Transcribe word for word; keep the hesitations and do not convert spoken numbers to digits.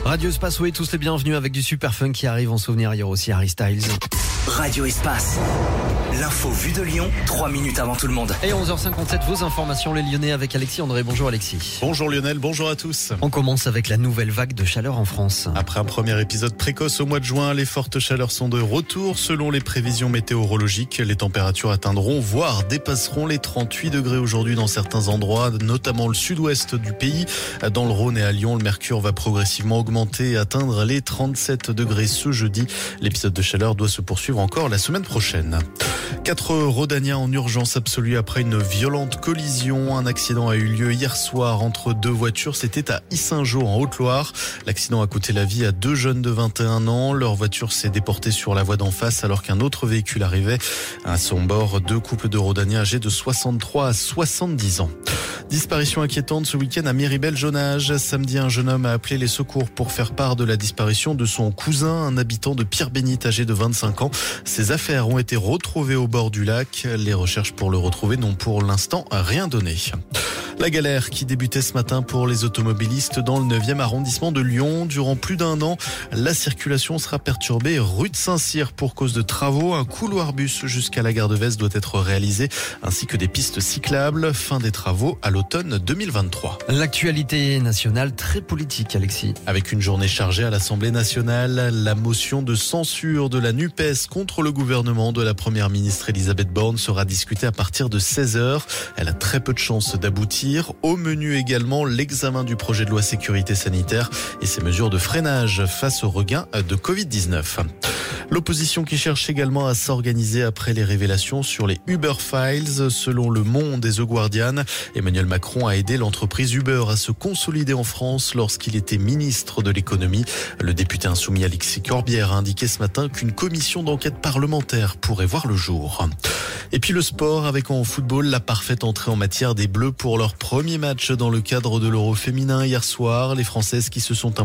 Radio Espace, oui, tous les bienvenus avec du super fun qui arrive en souvenir. Il y aura aussi Harry Styles. Radio Espace, l'info vue de Lyon, trois minutes avant tout le monde. Et onze heures cinquante-sept, vos informations, les Lyonnais avec Alexis André. Bonjour Alexis. Bonjour Lionel, bonjour à tous. On commence avec la nouvelle vague de chaleur en France. Après un premier épisode précoce au mois de juin, les fortes chaleurs sont de retour. Selon les prévisions météorologiques, les températures atteindront, voire dépasseront les trente-huit degrés aujourd'hui dans certains endroits, notamment le sud-ouest du pays. Dans le Rhône et à Lyon, le mercure va progressivement augmenter et atteindre les trente-sept degrés ce jeudi. L'épisode de chaleur doit se poursuivre encore la semaine prochaine. Quatre Rhodaniens en urgence absolue après une violente collision. Un accident a eu lieu hier soir entre deux voitures. C'était à Yssingeaux en Haute-Loire. L'accident a coûté la vie à deux jeunes de vingt et un ans. Leur voiture s'est déportée sur la voie d'en face alors qu'un autre véhicule arrivait. À son bord, deux couples de Rhodaniens âgés de soixante-trois à soixante-dix ans. Disparition inquiétante ce week-end à Méribel-Jonage. Samedi, un jeune homme a appelé les secours pour faire part de la disparition de son cousin, un habitant de Pierre-Bénite âgé de vingt-cinq ans. Ses affaires ont été retrouvées au bord du lac. Les recherches pour le retrouver n'ont pour l'instant rien donné. La galère qui débutait ce matin pour les automobilistes dans le neuvième arrondissement de Lyon. Durant plus d'un an, la circulation sera perturbée rue de Saint-Cyr pour cause de travaux. Un couloir bus jusqu'à la gare de Vez doit être réalisé, ainsi que des pistes cyclables. Fin des travaux à l'automne deux mille vingt-trois. L'actualité nationale très politique, Alexis. Avec une journée chargée à l'Assemblée nationale, la motion de censure de la NUPES contre le gouvernement de la première ministre Elisabeth Borne sera discutée à partir de seize heures. Elle a très peu de chances d'aboutir. Au menu également, l'examen du projet de loi sécurité sanitaire et ses mesures de freinage face au regain de covid dix-neuf. L'opposition qui cherche également à s'organiser après les révélations sur les Uber Files. Selon Le Monde et The Guardian, Emmanuel Macron a aidé l'entreprise Uber à se consolider en France lorsqu'il était ministre de l'économie. Le député insoumis Alexis Corbière a indiqué ce matin qu'une commission d'enquête parlementaire pourrait voir le jour. Et puis le sport avec en football la parfaite entrée en matière des Bleus pour leur premier match dans le cadre de l'Euro féminin hier soir. Les Françaises qui se sont imposées